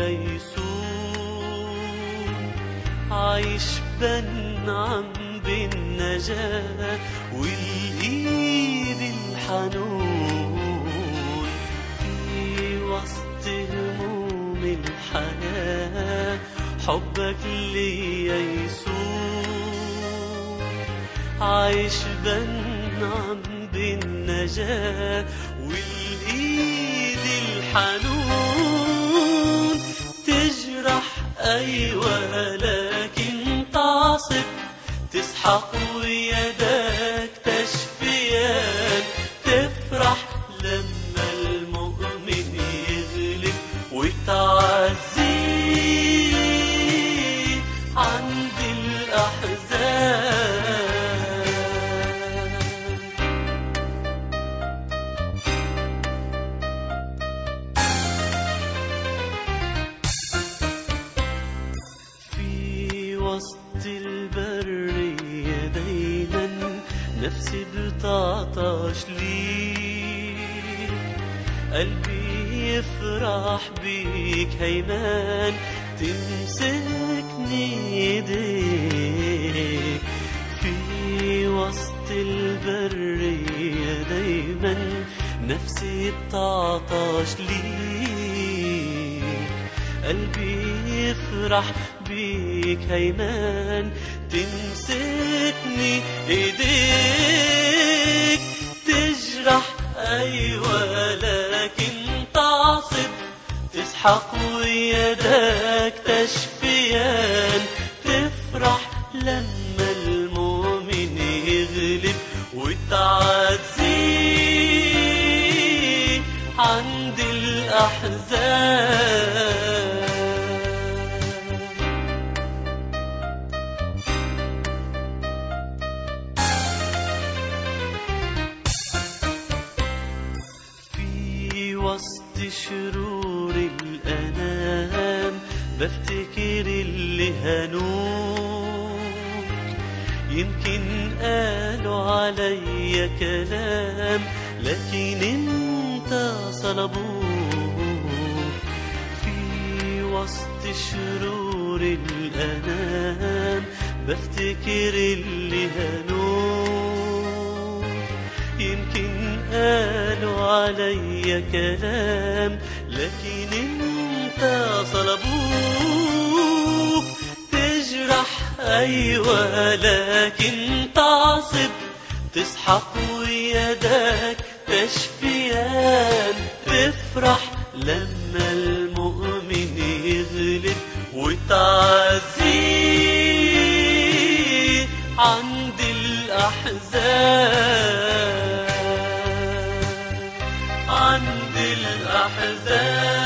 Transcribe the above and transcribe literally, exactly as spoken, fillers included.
ييسون، عايش بنعم بالنجاة والإيد الحنون. في وسط هموم الحياة حبك لي ييسون، عايش بنعم بالنجاة والإيد الحنون. تجرح أيوة لكن تعصب، تسحق ويدك تشفيان. تفرح لما المؤمن يغلب وتعزيه عند الأحزان. في وسط البرية دايما نفسي بتعطش ليك، قلبي يفرح بيك هيمان تمسكني ايديك. في وسط البرية دايما نفسي بتعطش ليك، قلبي يفرح بيك هيمان تمسكني ايديك. تجرح ايوة لكن تعصب، تسحق ويدك تشفيان. تفرح لما المؤمن يغلب وتعزيه عند الأحزان. في وسط شرور الأنام بفتكر اللي هنوك، يمكن قالوا علي كلام لكن انت صلبوك. في وسط شرور الأنام بفتكر اللي هنوك، يمكن قالوا علي كلام لكن انت صلبوك. تجرح ايوه لكن تعصب، تسحق ويدك تشفيان. تفرح لما المؤمن يغلب وتعزيه عند الأحزان، عند الأحزان.